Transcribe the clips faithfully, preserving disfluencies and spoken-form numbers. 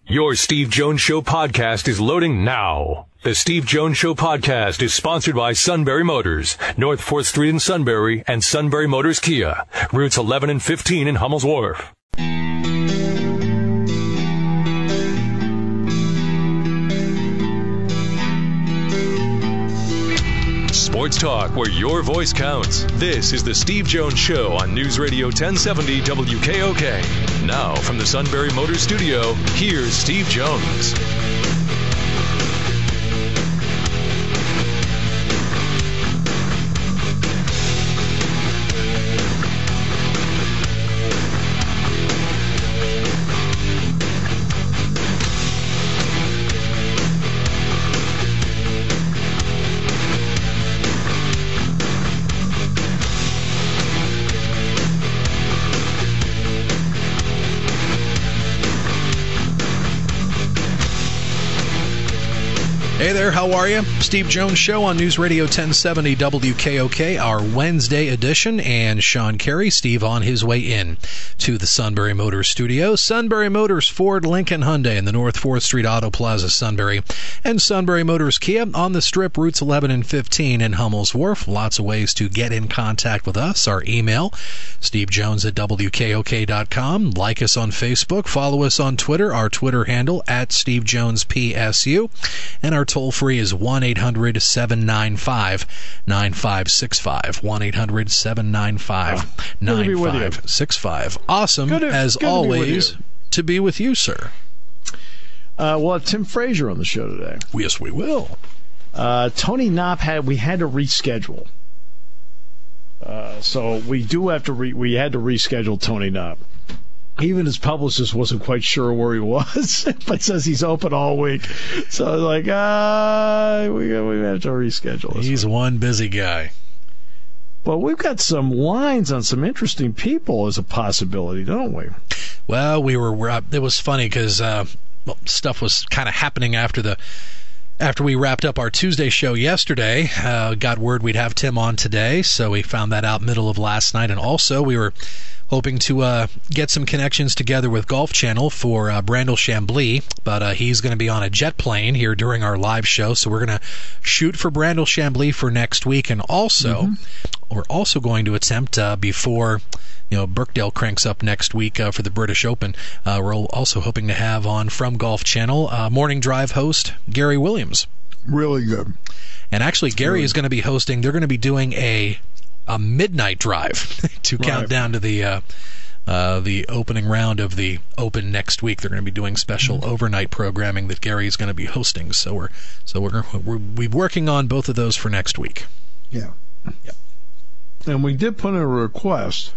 Your Steve Jones Show podcast is loading now. The Steve Jones Show podcast is sponsored by Sunbury Motors, North fourth Street in Sunbury, and Sunbury Motors Kia, routes eleven and fifteen in Hummel's Wharf. Sports talk where your voice counts. This is the Steve Jones Show on News Radio ten seventy W K O K. Now from the Sunbury Motors studio, here's Steve Jones. Hey there, how are you? Steve Jones Show on News Radio ten seventy W K O K, our Wednesday edition, and Sean Carey, Steve on his way in to the Sunbury Motors studio. Sunbury Motors, Ford, Lincoln, Hyundai in the North fourth Street Auto Plaza, Sunbury, and Sunbury Motors Kia on the Strip, routes eleven and fifteen in Hummel's Wharf. Lots of ways to get in contact with us. Our email, stevejones at W K O K dot com. Like us on Facebook. Follow us on Twitter. Our Twitter handle, at SteveJonesPSU. And our toll-free is one eight hundred seven nine five nine five six five. one eight hundred seven nine five nine five six five. Awesome, good to, as good always, to be, to be with you, sir. Uh, we'll have Tim Frazier on the show today. Yes, we will. Uh, Tony Knopp had we had to reschedule, uh, so we do have to re, we had to reschedule Tony Knopp. Even his publicist wasn't quite sure where he was, but says he's open all week. So I was like, ah, we we have to reschedule this. He's one. one busy guy. But we've got some lines on some interesting people as a possibility, don't we? Well, we were. we're it was funny because uh, well, stuff was kind of happening after the. After we wrapped up our Tuesday show yesterday, uh, got word we'd have Tim on today, so we found that out middle of last night. And also, we were hoping to uh, get some connections together with Golf Channel for uh, Brandel Chambly, but uh, he's going to be on a jet plane here during our live show, so we're going to shoot for Brandel Chambly for next week. And also, mm-hmm. we're also going to attempt uh, before... You know, Birkdale cranks up next week uh, for the British Open. Uh, we're also hoping to have on from Golf Channel uh, Morning Drive host Gary Williams. Really good. And actually, Gary really. is going to be hosting. They're going to be doing a a midnight drive to right. count down to the uh, uh, the opening round of the Open next week. They're going to be doing special mm-hmm. overnight programming that Gary is going to be hosting. So we're so we're we're we're working on both of those for next week. Yeah. Yep. And we did put in a request.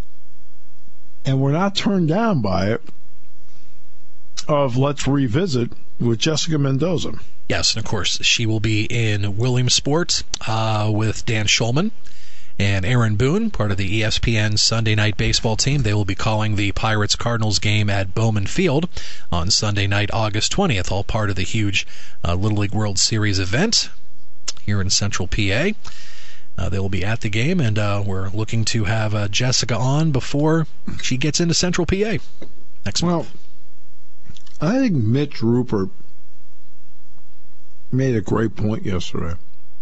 And we're not turned down by it, of Let's Revisit with Jessica Mendoza. Yes, and of course, she will be in Williamsport uh, with Dan Schulman and Aaron Boone, part of the E S P N Sunday Night Baseball team. They will be calling the Pirates-Cardinals game at Bowman Field on Sunday night, August twentieth, all part of the huge uh, Little League World Series event here in Central P A. Uh, they will be at the game, and uh, we're looking to have uh, Jessica on before she gets into Central P A next well, month. I think Mitch Rupert made a great point yesterday.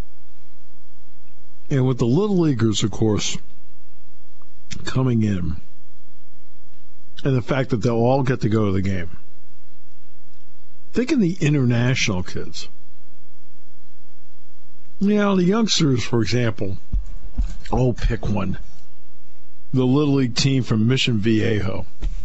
And with the Little Leaguers, of course, coming in, and the fact that they'll all get to go to the game, think of the international kids. You know, the youngsters, for example, oh, pick one. The Little League team from Mission Viejo.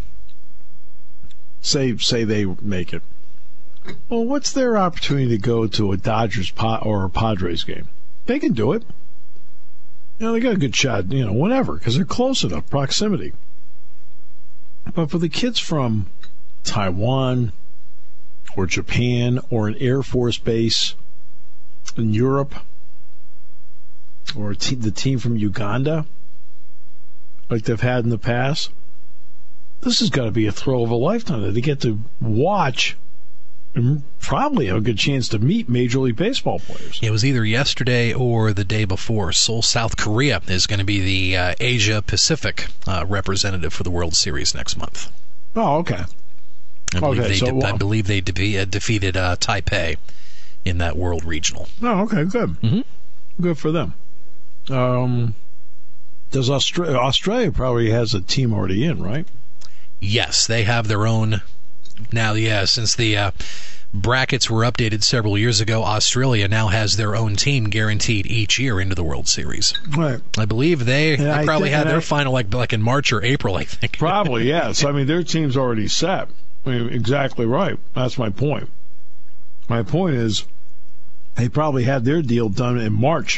Say say they make it. Well, what's their opportunity to go to a Dodgers or a Padres game? They can do it. You know, they got a good shot, you know, whatever, because they're close enough, proximity. But for the kids from Taiwan or Japan or an Air Force base in Europe, or a te- the team from Uganda, like they've had in the past, this has got to be a thrill of a lifetime. They get to watch and probably have a good chance to meet Major League Baseball players. It was either yesterday or the day before. Seoul, South Korea is going to be the uh, Asia Pacific uh, representative for the World Series next month. Oh, okay. I believe Okay, they, so, de- I well- believe they de- uh, defeated uh, Taipei in that World Regional. Oh, okay, good. Mm-hmm. Good for them. Um, does Australia, Australia probably has a team already in, right? Yes, they have their own. Now, yeah, since the uh, brackets were updated several years ago, Australia now has their own team guaranteed each year into the World Series. Right. I believe they, they I probably think- had and their I- final like like in March or April, I think. Probably, yes. I mean, their team's already set. I mean, exactly right. That's my point. My point is they probably had their deal done in March.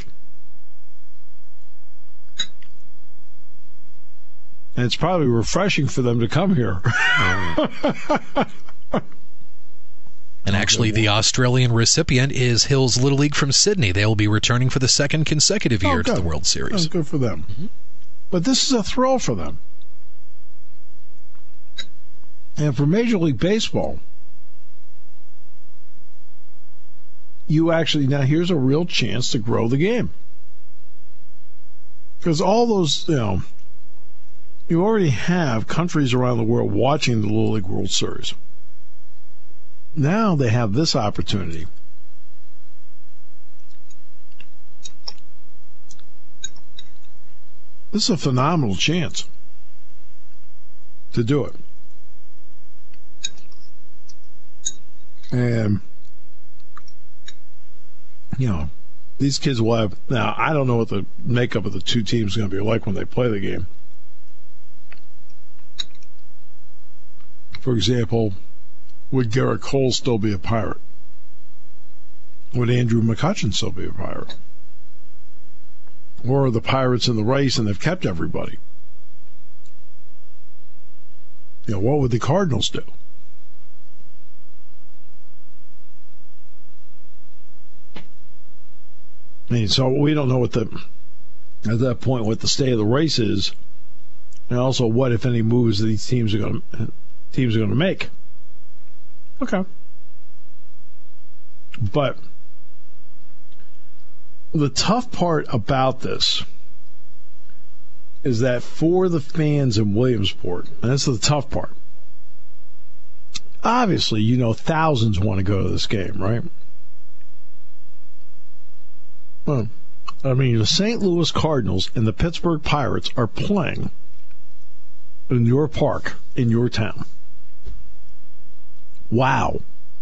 And it's probably refreshing for them to come here. And actually, the Australian recipient is Hills Little League from Sydney. They will be returning for the second consecutive year Oh, to the good. World Series. That's good for them. Mm-hmm. But this is a thrill for them. And for Major League Baseball, you actually, now here's a real chance to grow the game. Because all those, you know, you already have countries around the world watching the Little League World Series. Now they have this opportunity. This is a phenomenal chance to do it. And, you know, these kids will have. Now, I don't know what the makeup of the two teams is going to be like when they play the game. For example, would Garrett Cole still be a Pirate? Would Andrew McCutchen still be a Pirate? Or are the Pirates in the race and they've kept everybody? You know, what would the Cardinals do? I mean, so we don't know what the, at that point, what the state of the race is, and also what, if any, moves these teams are going to teams are going to make. Okay, but the tough part about this is that for the fans in Williamsport, and that's the tough part. Obviously, you know, thousands want to go to this game, right? Well, I mean, the Saint Louis Cardinals and the Pittsburgh Pirates are playing in your park, in your town. Wow.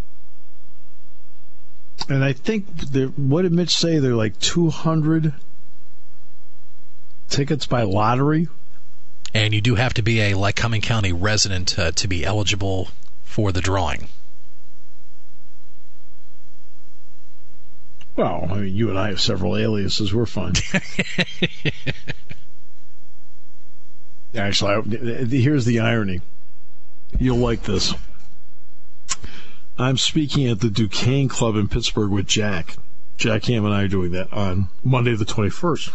And I think, what did Mitch say? They're like two hundred tickets by lottery? And you do have to be a Lycoming County resident uh, to be eligible for the drawing. Well, I mean, you and I have several aliases. We're fine. Actually, I, here's the irony. You'll like this. I'm speaking at the Duquesne Club in Pittsburgh with Jack. Jack Ham and I are doing that on Monday the twenty-first.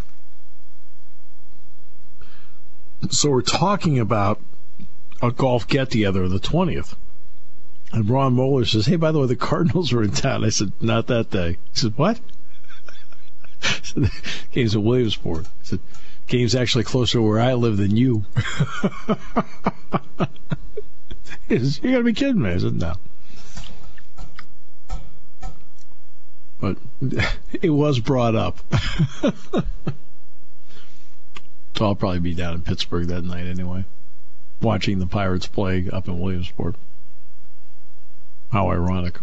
So we're talking about a golf get-together the twentieth. And Ron Moeller says, hey, by the way, the Cardinals are in town. I said, not that day. He said, what? Said, game's at Williamsport. I said, game's actually closer to where I live than you. He says, you got to be kidding me. I said, no. But it was brought up. So I'll probably be down in Pittsburgh that night anyway, watching the Pirates play up in Williamsport. How ironic.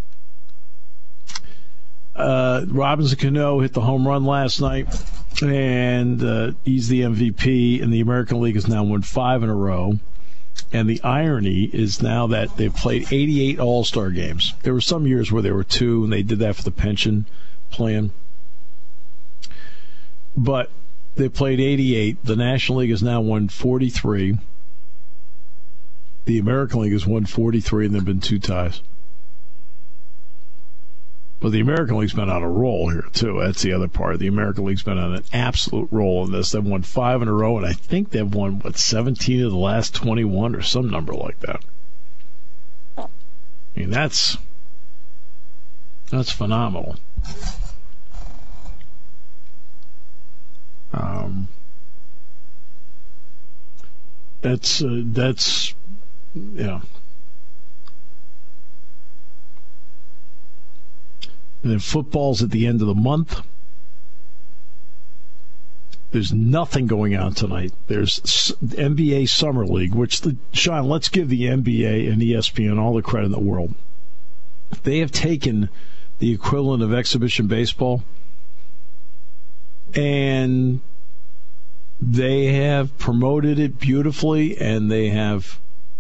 Uh, Robinson Cano hit the home run last night, and uh, he's the M V P, and the American League has now won five in a row. And the irony is now that they've played eighty-eight All-Star games. There were some years where there were two, and they did that for the pension plan. But they played eighty-eight. The National League has now won forty-three. The American League has won forty-three, and there have been two ties. But the American League's been on a roll here, too. That's the other part. The American League's been on an absolute roll in this. They've won five in a row, and I think they've won, what, seventeen of the last twenty-one or some number like that. I mean, that's, that's phenomenal. Um, that's, uh, that's, yeah. And then football's at the end of the month. There's nothing going on tonight. There's N B A Summer League, which, the, Sean, let's give the N B A and E S P N all the credit in the world. They have taken the equivalent of exhibition baseball, and they have promoted it beautifully, and they have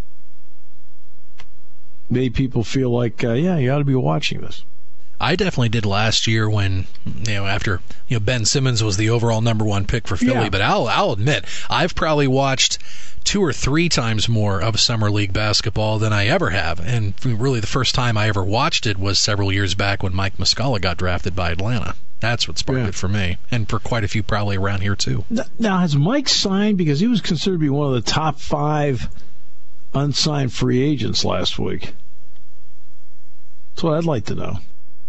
made people feel like, uh, yeah, you ought to be watching this. I definitely did last year when, you know, after, you know, Ben Simmons was the overall number one pick for Philly. Yeah. But I'll I'll admit, I've probably watched two or three times more of Summer League basketball than I ever have. And really the first time I ever watched it was several years back when Mike Muscala got drafted by Atlanta. That's what sparked Yeah. it for me, and for quite a few probably around here too. Now, has Mike signed? Because he was considered to be one of the top five unsigned free agents last week. That's what I'd like to know.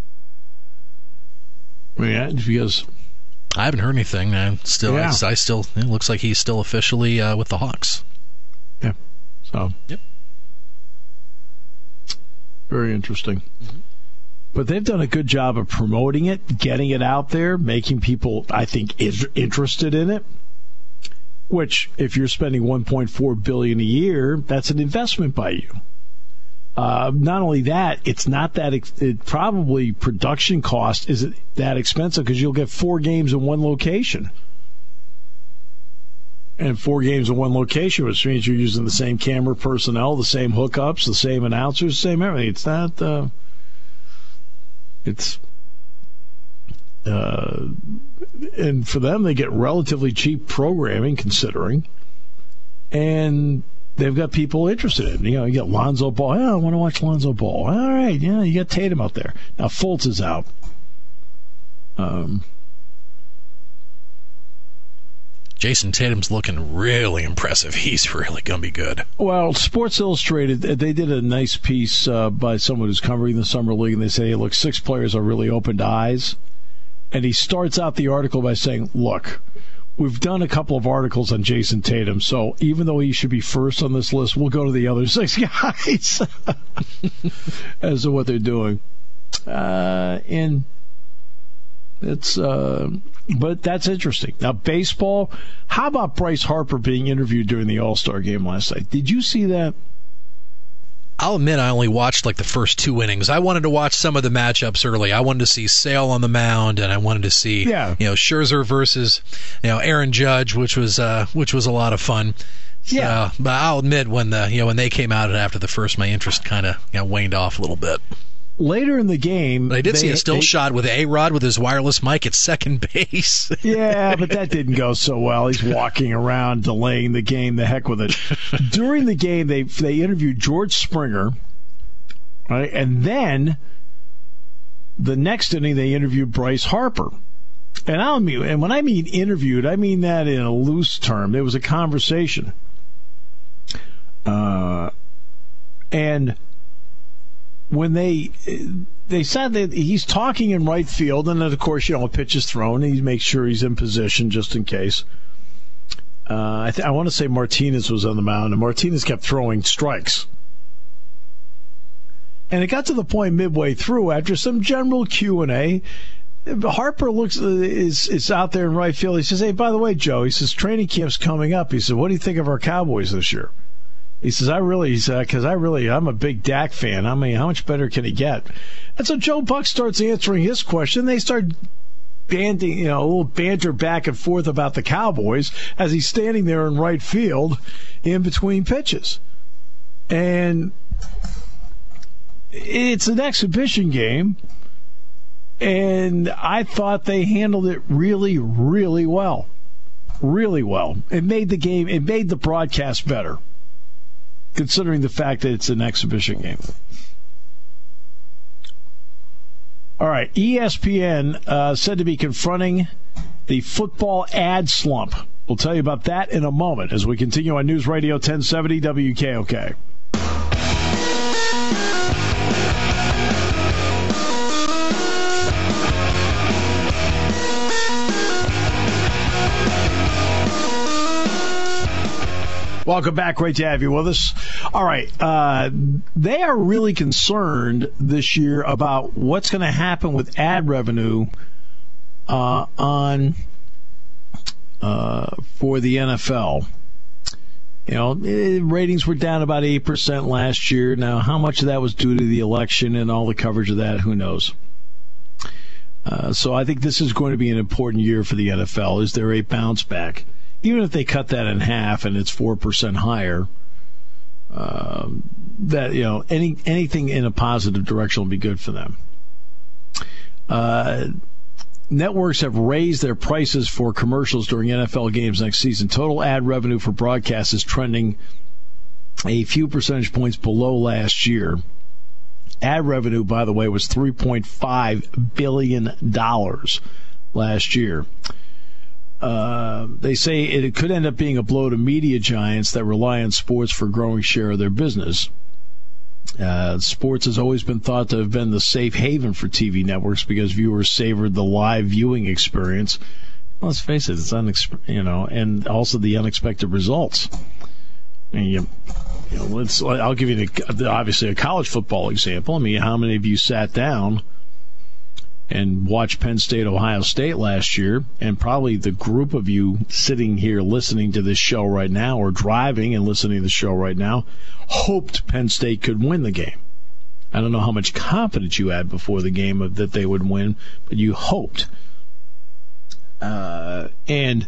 I mean, because I haven't heard anything. I still, Yeah. I, I still, it looks like he's still officially uh, with the Hawks. yeah, so Yep. very interesting. But they've done a good job of promoting it, getting it out there, making people, I think, is interested in it. Which, if you're spending one point four billion dollars a year, that's an investment by you. Uh, not only that, it's not that ex- it probably production cost isn't that expensive because you'll get four games in one location. And four games in one location, which means you're using the same camera personnel, the same hookups, the same announcers, the same everything. It's not. Uh, it's. Uh, and for them, they get relatively cheap programming, considering. And they've got people interested in it. You know, you get Lonzo Ball. Yeah, I want to watch Lonzo Ball. All right, yeah, you got Tatum out there. Now Fultz is out. Um, Jason Tatum's looking really impressive. He's really going to be good. well, Sports Illustrated, they did a nice piece uh, by someone who's covering the Summer League, and they say, hey, look, six players are really opened eyes. And he starts out the article by saying, look, we've done a couple of articles on Jason Tatum, so even though he should be first on this list, we'll go to the other six guys as to what they're doing. Uh, and it's, uh, but that's interesting. Now, baseball, how about Bryce Harper being interviewed during the All-Star game last night? Did you see that? I'll admit I only watched like the first two innings. I wanted to watch some of the matchups early. I wanted to see Sale on the mound, and I wanted to see Yeah. you know Scherzer versus you know Aaron Judge, which was uh, which was a lot of fun. Yeah. So, but I'll admit when the you know when they came out after the first, my interest kind of you know, waned off a little bit. Later in the game, But I did they- see a still they- shot with A-Rod with his wireless mic at second base. Yeah, but that didn't go so well. He's walking around, delaying the game. The heck with it. During the game, they they interviewed George Springer, right, and then the next inning they interviewed Bryce Harper. And I mean, and when I mean interviewed, I mean that in a loose term. It was a conversation, uh, and when they they said that he's talking in right field, and then of course, you know, a pitch is thrown, and he makes sure he's in position just in case. Uh, I, th- I want to say Martinez was on the mound, and Martinez kept throwing strikes. And it got to the point midway through, after some general Q and A, Harper looks is is out there in right field. He says, "Hey, by the way, Joe," he says, "training camp's coming up." He said, "What do you think of our Cowboys this year?" He says, I really, he said, because I really, I'm a big Dak fan. I mean, how much better can he get? And so Joe Buck starts answering his question. They start banding, you know, a little banter back and forth about the Cowboys as he's standing there in right field in between pitches. And it's an exhibition game. And I thought they handled it really, really well. Really well. It made the game, it made the broadcast better, considering the fact that it's an exhibition game. All right, E S P N uh, said to be confronting the football ad slump. We'll tell you about that in a moment as we continue on News Radio ten seventy W K O K. Welcome back. Great to have you with us. All right. Uh, they are really concerned this year about what's going to happen with ad revenue uh, on uh, for the N F L. You know, ratings were down about eight percent last year. Now, how much of that was due to the election and all the coverage of that, who knows? Uh, so I think this is going to be an important year for the N F L. Is there a bounce back? Even if they cut that in half and it's four percent higher, uh, that, you know, any anything in a positive direction will be good for them. Uh, networks have raised their prices for commercials during N F L games next season. Total ad revenue for broadcast is trending a few percentage points below last year. Ad revenue, by the way, was three point five billion dollars last year. Uh, they say it could end up being a blow to media giants that rely on sports for a growing share of their business. Uh, sports has always been thought to have been the safe haven for T V networks because viewers savored the live viewing experience. Well, let's face it, it's unex- you know, and also the unexpected results. And you, you know, let's. I'll give you an, obviously a college football example. I mean, how many of you sat down and watched Penn State, Ohio State last year, and probably the group of you sitting here listening to this show right now or driving and listening to the show right now hoped Penn State could win the game. I don't know how much confidence you had before the game of, that they would win, but you hoped. Uh, and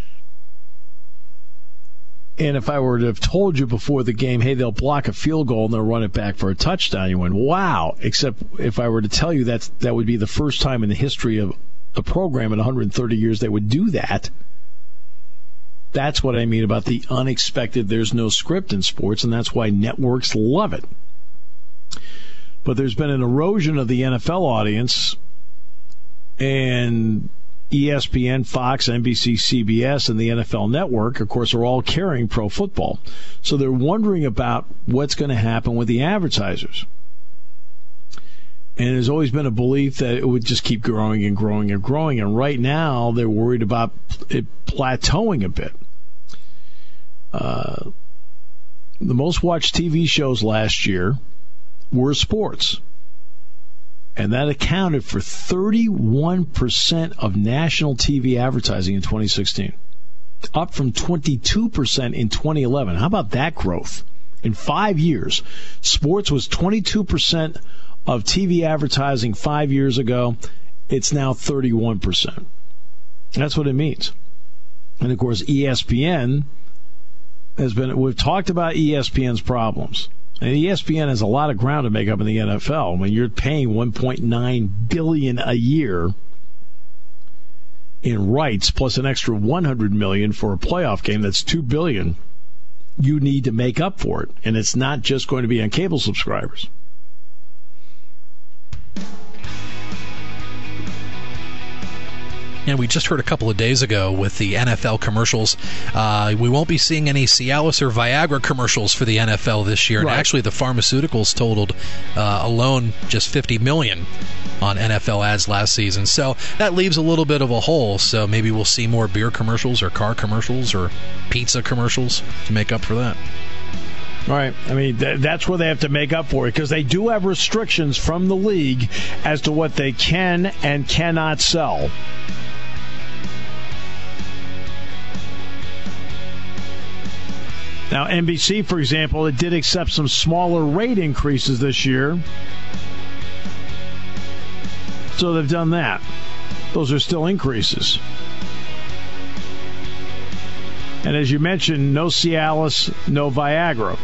and if I were to have told you before the game, hey, they'll block a field goal and they'll run it back for a touchdown, you went, wow. Except if I were to tell you that that would be the first time in the history of the program in one hundred thirty years they would do that. That's what I mean about the unexpected. There's no script in sports, and that's why networks love it. But there's been an erosion of the N F L audience, and E S P N, Fox, N B C, C B S, and the N F L Network, of course, are all carrying pro football. So they're wondering about what's going to happen with the advertisers. And there's always been a belief that it would just keep growing and growing and growing. And right now, they're worried about it plateauing a bit. Uh, the most watched T V shows last year were sports. And that accounted for thirty-one percent of national T V advertising in twenty sixteen, up from twenty-two percent in twenty eleven. How about that growth? In five years, sports was twenty-two percent of T V advertising five years ago. It's now thirty-one percent. That's what it means. And, of course, E S P N has been, we've talked about E S P N's problems. And E S P N has a lot of ground to make up in the N F L. When you're paying one point nine billion dollars a year in rights, plus an extra one hundred million dollars for a playoff game, that's two billion dollars. You need to make up for it. And it's not just going to be on cable subscribers. And we just heard a couple of days ago with the N F L commercials, uh, we won't be seeing any Cialis or Viagra commercials for the N F L this year. Right. And actually, the pharmaceuticals totaled uh, alone just fifty million dollars on N F L ads last season. So that leaves a little bit of a hole. So maybe we'll see more beer commercials or car commercials or pizza commercials to make up for that. All right. I mean, th- that's where they have to make up for it, because they do have restrictions from the league as to what they can and cannot sell. Now, N B C, for example, it did accept some smaller rate increases this year. So they've done that. Those are still increases. And as you mentioned, no Cialis, no Viagra.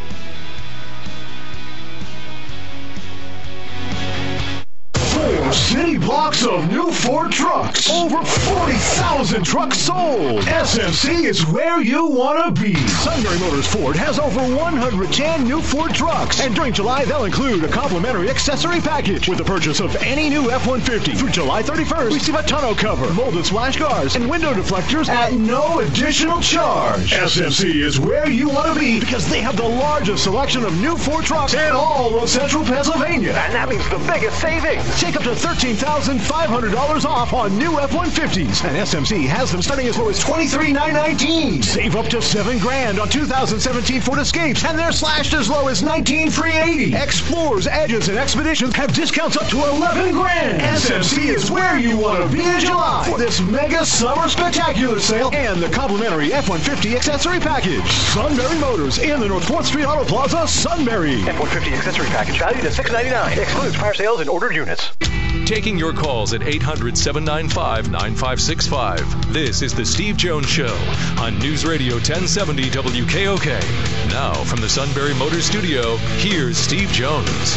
City blocks of new Ford trucks. Over forty thousand trucks sold. S M C is where you want to be. Sunbury Motors Ford has over one hundred ten new Ford trucks. And during July, they'll include a complimentary accessory package. With the purchase of any new F one fifty through July thirty-first, receive a tonneau cover, molded splash guards, and window deflectors at no additional charge. S M C is where you want to be because they have the largest selection of new Ford trucks in all of central Pennsylvania. And that means the biggest savings. Take up to thirteen thirteen thousand five hundred dollars off on new F one fifties. And S M C has them starting as low as twenty-three thousand nine hundred nineteen dollars. Save up to seven grand on two thousand seventeen Ford Escapes, and they're slashed as low as nineteen thousand three hundred eighty dollars. Explorers, Edges, and Expeditions have discounts up to eleven grand. S M C is where you want to be in July for this mega summer spectacular sale and the complimentary F one fifty accessory package. Sunbury Motors in the North fourth Street Auto Plaza, Sunbury. F one fifty accessory package valued at six hundred ninety-nine dollars. Excludes prior sales and ordered units. Taking your calls at eight hundred, seven nine five, nine five six five. This is The Steve Jones Show on News Radio ten seventy W K O K. Now, from the Sunbury Motors Studio, here's Steve Jones.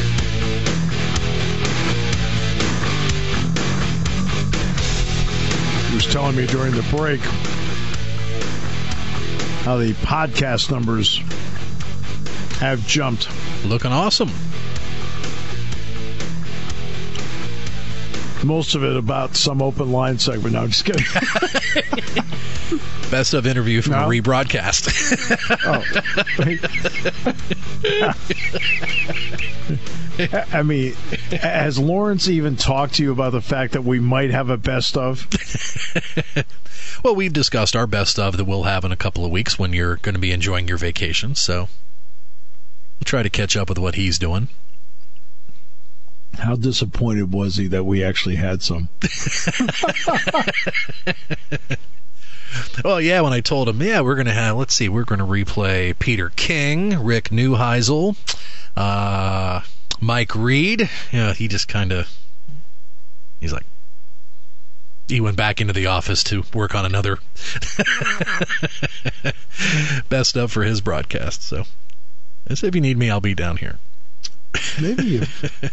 He was telling me during the break how the podcast numbers have jumped. Looking awesome. Most of it about some open line segment. No, I'm just kidding. Best of interview from No? a rebroadcast. oh. I mean, has Lawrence even talked to you about the fact that we might have a best of? Well, we've discussed our best of that we'll have in a couple of weeks when you're going to be enjoying your vacation, so we'll try to catch up with what he's doing. How disappointed was he that we actually had some? Well, yeah, when I told him, yeah, we're going to have, let's see, we're going to replay Peter King, Rick Neuheisel, uh, Mike Reed. Yeah, he just kind of, he's like, he went back into the office to work on another best of for his broadcast. So I said, if you need me, I'll be down here. Maybe you.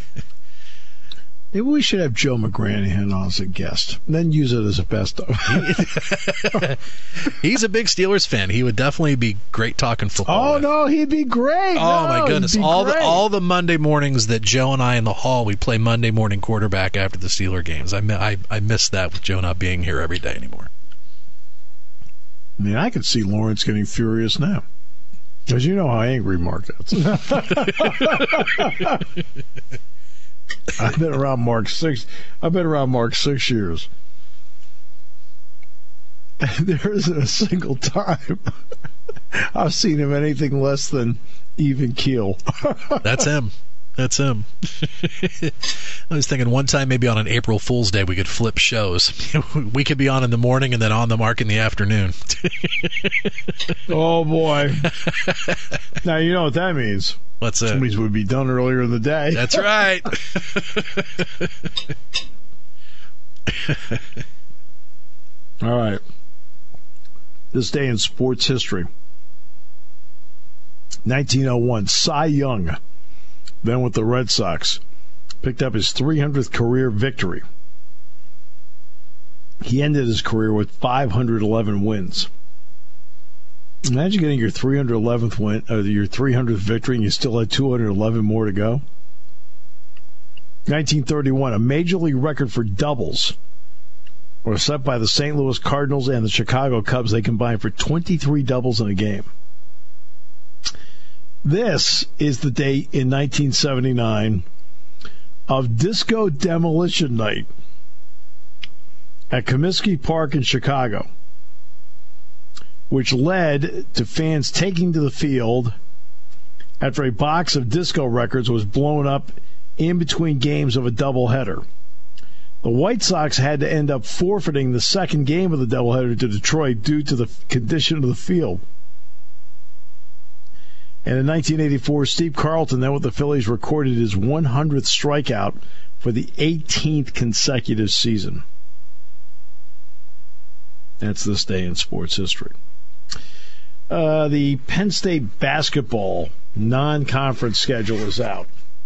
Maybe we should have Joe McGranahan on as a guest, and then use it as a best of. He's a big Steelers fan. He would definitely be great talking football. Oh with. no, he'd be great. Oh no, my goodness! he'd be All the great. all the Monday mornings that Joe and I in the hall, we play Monday morning quarterback after the Steeler games. I mi- I I miss that with Joe not being here every day anymore. I mean, I could see Lawrence getting furious now, because you know how angry Mark is. I've been around Mark six. I've been around Mark six years. There isn't a single time I've seen him anything less than even keel. That's him. That's him. I was thinking one time maybe on an April Fool's Day we could flip shows. We could be on in the morning and then on the mark in the afternoon. Oh boy! Now you know what that means. What's That that? means we'd be done earlier in the day. That's right. All right. This day in sports history. nineteen oh one, Cy Young, then with the Red Sox, picked up his three hundredth career victory. He ended his career with five hundred eleven wins. Imagine getting your three hundred eleventh win, uh, your three hundredth victory, and you still had two hundred eleven more to go. nineteen thirty-one, a major league record for doubles was set by the Saint Louis Cardinals and the Chicago Cubs. They combined for twenty-three doubles in a game. This is the date in nineteen seventy-nine of Disco Demolition Night at Comiskey Park in Chicago, which led to fans taking to the field after a box of disco records was blown up in between games of a doubleheader. The White Sox had to end up forfeiting the second game of the doubleheader to Detroit due to the condition of the field. And in nineteen eighty-four, Steve Carlton, then with the Phillies, recorded his one hundredth strikeout for the eighteenth consecutive season. That's this day in sports history. Uh, the Penn State basketball non-conference schedule is out.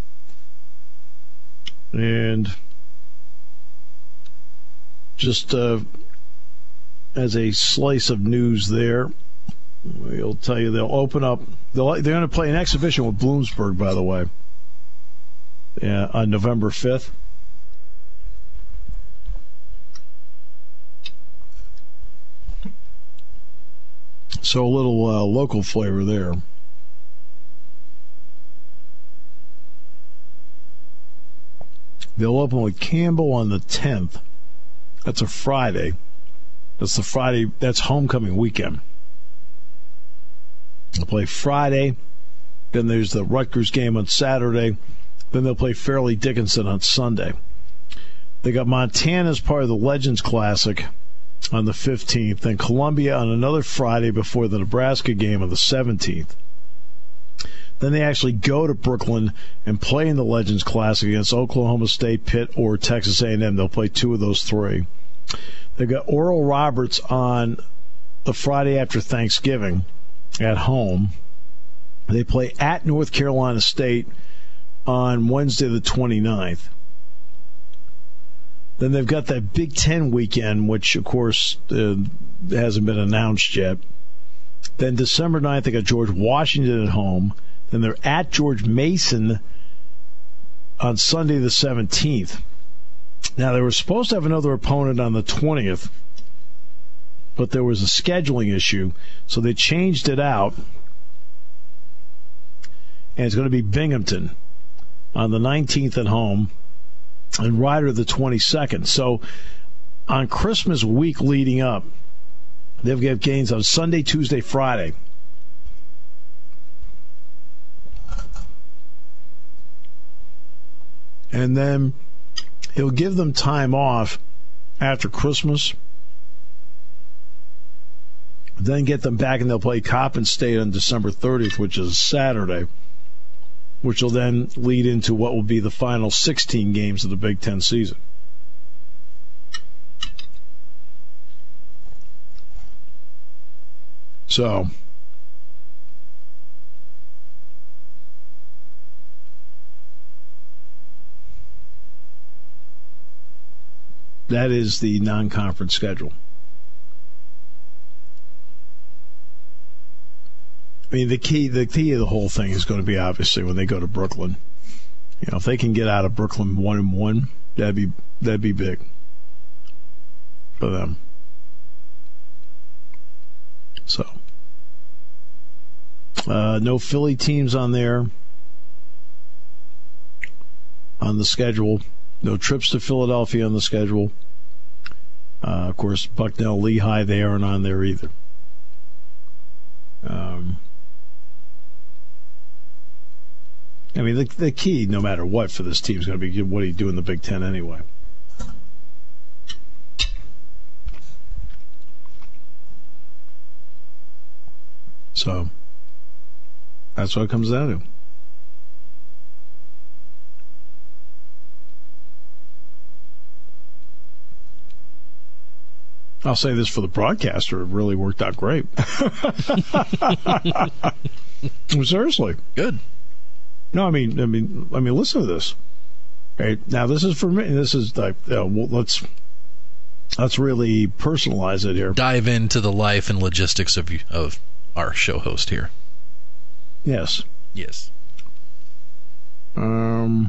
And just uh, as a slice of news there, we'll tell you they'll open up. They'll, they're going to play an exhibition with Bloomsburg, by the way, yeah, on November fifth. So a little uh, local flavor there. They'll open with Campbell on the tenth. That's a Friday. That's the Friday. That's homecoming weekend. They'll play Friday. Then there's the Rutgers game on Saturday. Then they'll play Fairleigh Dickinson on Sunday. They got Montana as part of the Legends Classic on the fifteenth. Then Columbia on another Friday before the Nebraska game on the seventeenth. Then they actually go to Brooklyn and play in the Legends Classic against Oklahoma State, Pitt, or Texas A and M. They'll play two of those three. They've got Oral Roberts on the Friday after Thanksgiving at home. They play at North Carolina State on Wednesday the twenty-ninth. Then they've got that Big Ten weekend, which, of course, uh, hasn't been announced yet. Then December ninth, they got George Washington at home. Then they're at George Mason on Sunday the seventeenth. Now, they were supposed to have another opponent on the twentieth, but there was a scheduling issue, so they changed it out. And it's going to be Binghamton on the nineteenth at home and Rider the twenty-second. So on Christmas week leading up, they've got games on Sunday, Tuesday, Friday. And then he'll give them time off after Christmas. Then get them back, and they'll play Coppin State on December thirtieth, which is Saturday, which will then lead into what will be the final sixteen games of the Big Ten season. So, that is the non-conference schedule. I mean, the key, the key of the whole thing is going to be obviously when they go to Brooklyn. You know, if they can get out of Brooklyn one and one, that'd be that'd be big for them. So, uh, no Philly teams on there on the schedule. No trips to Philadelphia on the schedule. Uh, of course, Bucknell, Lehigh, they aren't on there either. Um, I mean, the, the key, no matter what, for this team is going to be what do you do in the Big Ten anyway? So, that's what it comes down to. I'll say this for the broadcaster, it really worked out great. Seriously. Good. No, I mean, I mean, I mean, listen to this. Okay, now this is for me. This is like, uh, well, let's let's really personalize it here. Dive into the life and logistics of of our show host here. Yes. Yes. Um.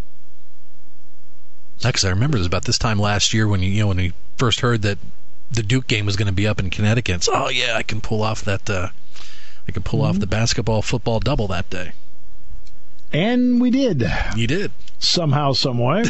Because I remember it was about this time last year when you, you know when we first heard that the Duke game was going to be up in Connecticut. So, oh yeah, I can pull off that. Uh, I can pull mm-hmm. off the basketball football double that day. And we did. You did. Somehow, some way.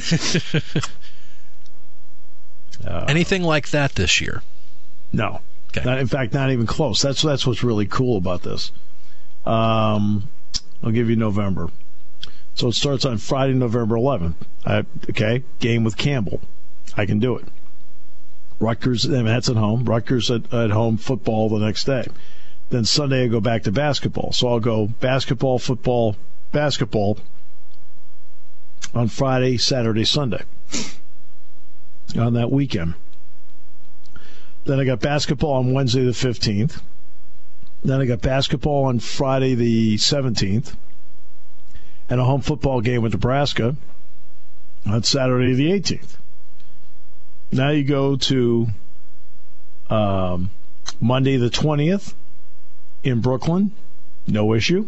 uh, Anything like that this year? No. Okay. Not, in fact, not even close. That's that's what's really cool about this. Um, I'll give you November. So it starts on Friday, November eleventh. I, okay, game with Campbell. I can do it. Rutgers, I mean, that's at home. Rutgers at, at home, football the next day. Then Sunday I go back to basketball. So I'll go basketball, football, basketball on Friday, Saturday, Sunday on that weekend. Then I got basketball on Wednesday the fifteenth. Then I got basketball on Friday the seventeenth. And a home football game with Nebraska on Saturday the eighteenth. Now you go to um, Monday the twentieth in Brooklyn. No issue.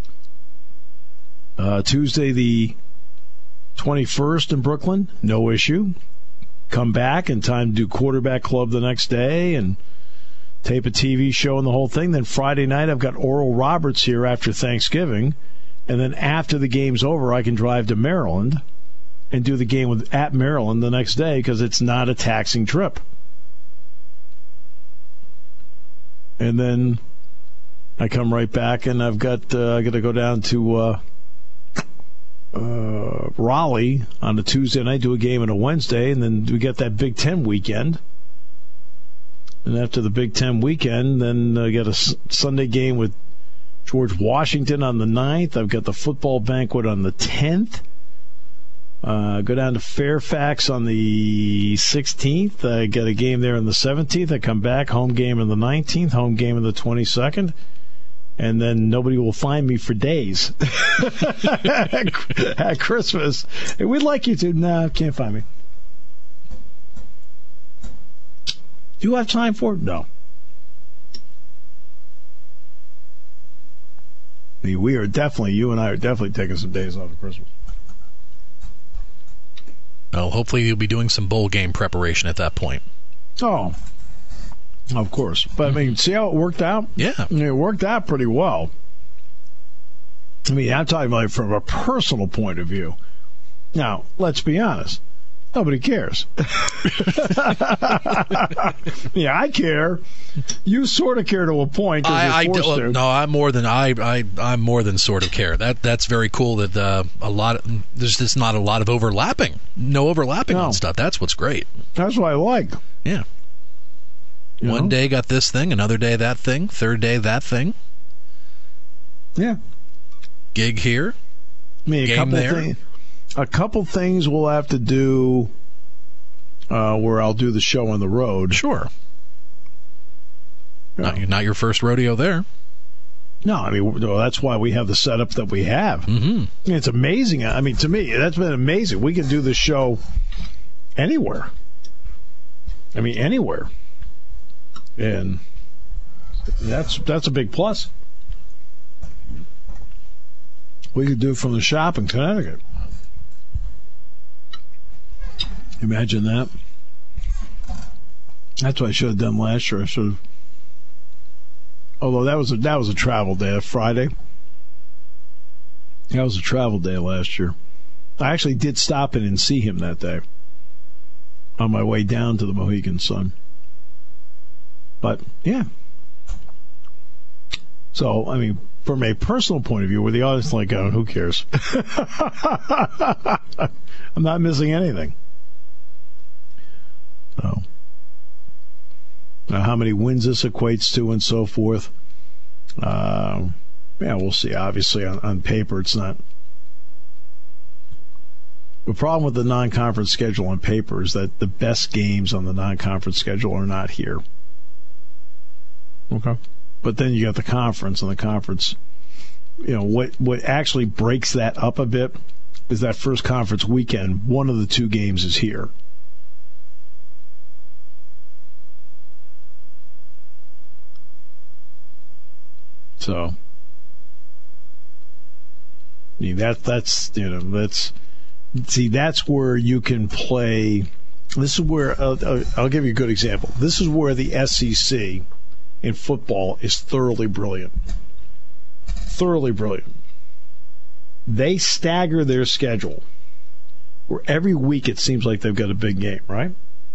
Uh, Tuesday the twenty-first in Brooklyn. No issue. Come back in time to do quarterback club the next day and tape a T V show and the whole thing. Then Friday night I've got Oral Roberts here after Thanksgiving. And then after the game's over, I can drive to Maryland and do the game with at Maryland the next day because it's not a taxing trip. And then I come right back, and I've got uh, I got to go down to uh, uh, Raleigh on a Tuesday night, do a game on a Wednesday, and then we get that Big Ten weekend. And after the Big Ten weekend, then I get a S- Sunday game with George Washington on the ninth. I've got the football banquet on the tenth. Uh, go down to Fairfax on the sixteenth. I got a game there on the seventeenth. I come back, home game on the nineteenth, home game on the twenty-second. And then nobody will find me for days at Christmas. Hey, we'd like you to. Nah, can't find me. Do you have time for it? No. I mean, we are definitely, you and I are definitely taking some days off of Christmas. Well, hopefully you'll be doing some bowl game preparation at that point. Oh, of course. But, I mean, see how it worked out? Yeah. I mean, it worked out pretty well. I mean, I'm talking about from a personal point of view. Now, let's be honest. Nobody cares. Yeah, I care. You sort of care to a point. I, I you're forced do, to. no, I'm more than I, I, I'm more than sort of care. That that's very cool. That uh, a lot of, there's just not a lot of overlapping. No overlapping No. on stuff. That's what's great. That's what I like. Yeah. You One know? day got this thing, another day that thing, third day that thing. Yeah. Gig here. I mean, a Game couple there. things. A couple things we'll have to do uh, where I'll do the show on the road. Sure. Yeah. Not, not your first rodeo there. No, I mean, well, that's why we have the setup that we have. Mm-hmm. It's amazing. I mean, to me, that's been amazing. We can do this show anywhere. I mean, anywhere. And that's that's a big plus. We could do it from the shop in Connecticut. Imagine that. That's what I should have done last year. I should have. Although that was a that was a travel day, a Friday. That was a travel day last year. I actually did stop in and see him that day on my way down to the Mohegan Sun. But yeah. So I mean, from a personal point of view, where the audience is like, oh, who cares? I'm not missing anything. So, now how many wins this equates to and so forth. Uh, yeah, we'll see. Obviously, on, on paper, it's not. The problem with the non-conference schedule on paper is that the best games on the non-conference schedule are not here. Okay. But then you got the conference, and the conference, you know, what what actually breaks that up a bit is that first conference weekend, one of the two games is here. So, I mean, that that's you know that's see that's where you can play. This is where uh, I'll give you a good example. This is where the S E C in football is thoroughly brilliant. Thoroughly brilliant. They stagger their schedule where every week it seems like they've got a big game, right?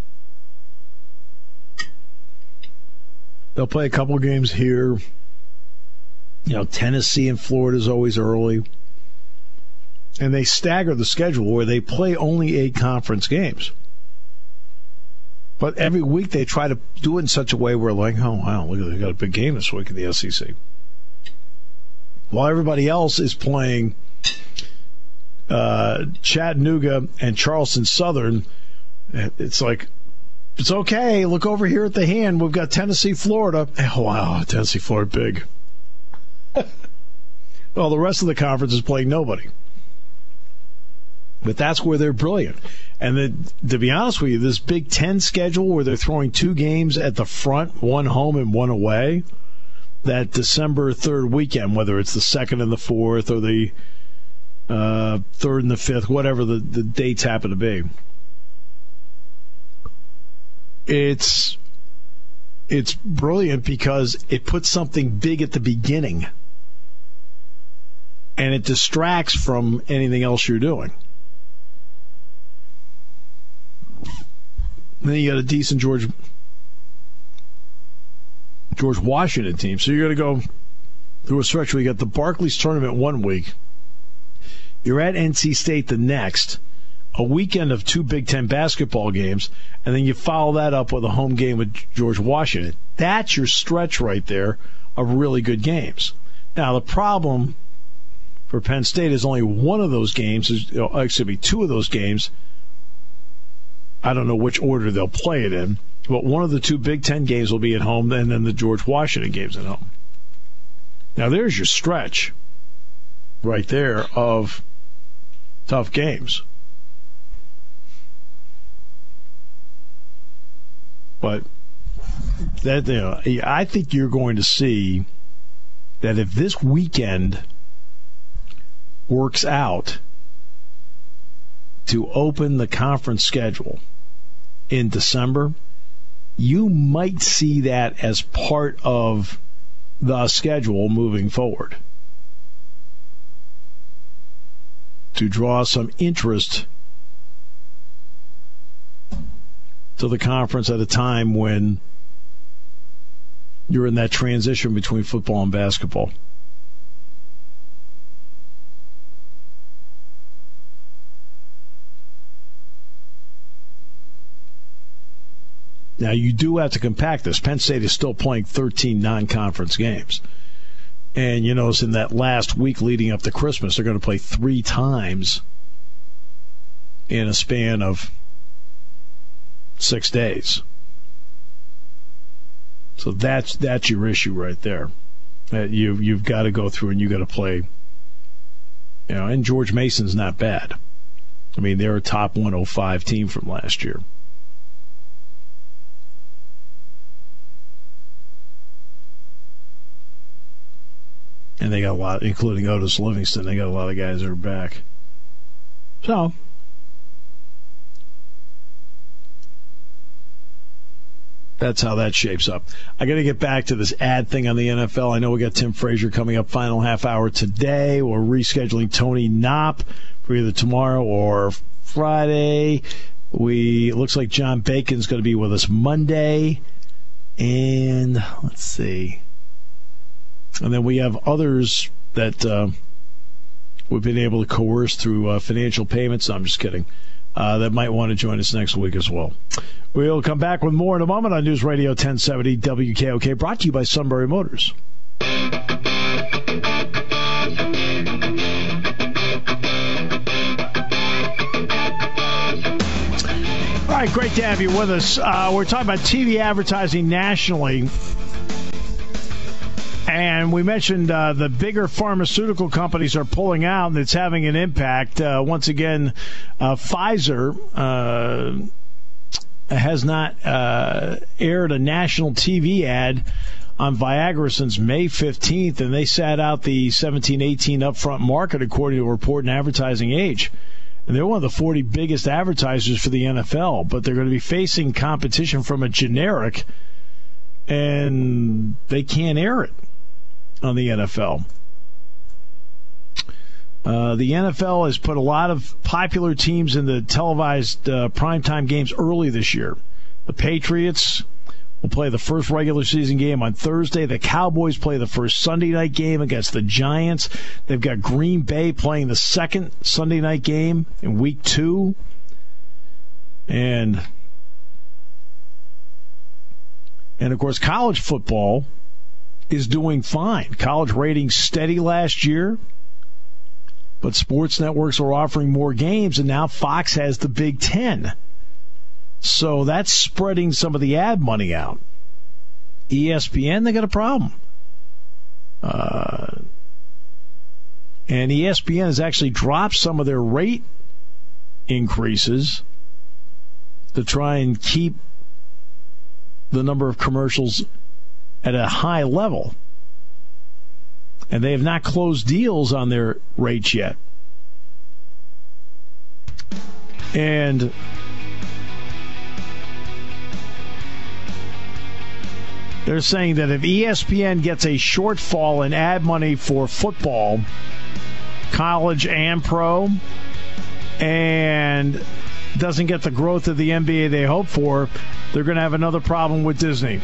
They'll play a couple games here. You know, Tennessee and Florida is always early. And they stagger the schedule where they play only eight conference games. But every week they try to do it in such a way where, like, oh, wow, look, they got a big game this week in the S E C. While everybody else is playing uh, Chattanooga and Charleston Southern, it's like, it's okay. Look over here at the hand. We've got Tennessee, Florida. Oh, wow, Tennessee, Florida, big. Well, the rest of the conference is playing nobody. But that's where they're brilliant. And then, to be honest with you, this Big Ten schedule where they're throwing two games at the front, one home and one away, that December third weekend, whether it's the second and the fourth or the uh, third and the fifth, whatever the, the dates happen to be, it's it's brilliant because it puts something big at the beginning and it distracts from anything else you're doing. And then you got a decent George George Washington team. So you're going to go through a stretch where you got the Barclays tournament one week. You're at N C State the next. A weekend of two Big Ten basketball games, and then you follow that up with a home game with George Washington. That's your stretch right there of really good games. Now, the problem for Penn State is only one of those games, excuse me, two of those games. I don't know which order they'll play it in, but one of the two Big Ten games will be at home, and then the George Washington games at home. Now, there's your stretch right there of tough games. But that, you know, I think you're going to see that if this weekend works out to open the conference schedule in December, you might see that as part of the schedule moving forward to draw some interest to the conference at a time when you're in that transition between football and basketball. Now, you do have to compact this. Penn State is still playing thirteen non-conference games. And you notice in that last week leading up to Christmas, they're going to play three times in a span of six days. So that's that's your issue right there. That you you've got to go through and you got to play. You know, and George Mason's not bad. I mean, they're a top one oh five team from last year. And they got a lot, including Otis Livingston. They got a lot of guys that are back. So, that's how that shapes up. I got to get back to this ad thing on the N F L. I know we got Tim Frazier coming up final half hour today. We're rescheduling Tony Knopp for either tomorrow or Friday. We it looks like John Bacon's going to be with us Monday. And let's see. And then we have others that uh, we've been able to coerce through uh, financial payments. No, I'm just kidding. Uh, that might want to join us next week as well. We'll come back with more in a moment on News Radio ten seventy W K O K, brought to you by Sunbury Motors. All right, great to have you with us. Uh, we're talking about T V advertising nationally. And we mentioned uh, the bigger pharmaceutical companies are pulling out, and it's having an impact. Uh, once again, uh, Pfizer uh, has not uh, aired a national T V ad on Viagra since May fifteenth, and they sat out the seventeen eighteen upfront market, according to a report in Advertising Age. And they're one of the forty biggest advertisers for the N F L, but they're going to be facing competition from a generic, and they can't air it on the N F L. Uh, the N F L has put a lot of popular teams in the televised uh, primetime games early this year. The Patriots will play the first regular season game on Thursday. The Cowboys play the first Sunday night game against the Giants. They've got Green Bay playing the second Sunday night game in week two. And, and of course, college football is doing fine. College ratings steady last year, but sports networks are offering more games, and now Fox has the Big Ten. So that's spreading some of the ad money out. E S P N, they got a problem. Uh, and E S P N has actually dropped some of their rate increases to try and keep the number of commercials at a high level. And they have not closed deals on their rates yet. And they're saying that if E S P N gets a shortfall in ad money for football, college and pro, and doesn't get the growth of the N B A they hope for, they're going to have another problem with Disney.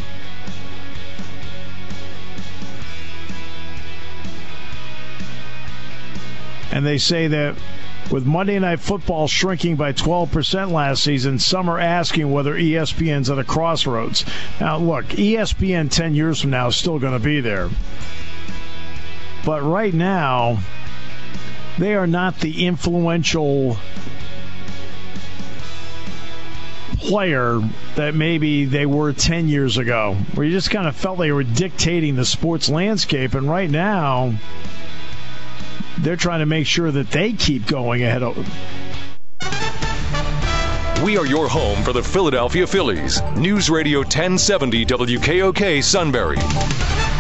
And they say that with Monday Night Football shrinking by twelve percent last season, some are asking whether E S P N's at a crossroads. Now, look, E S P N ten years from now is still going to be there. But right now, they are not the influential player that maybe they were ten years ago, where you just kind of felt they were dictating the sports landscape. And right now, they're trying to make sure that they keep going ahead of. We are your home for the Philadelphia Phillies. News Radio ten seventy W K O K Sunbury.